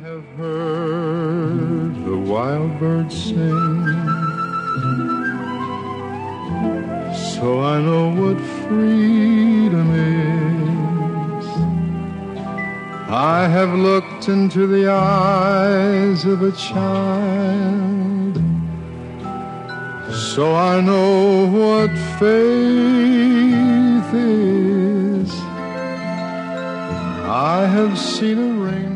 have heard the wild birds sing, so I know what freedom is. I have looked into the eyes of a child, so I know what faith is. I have seen a rain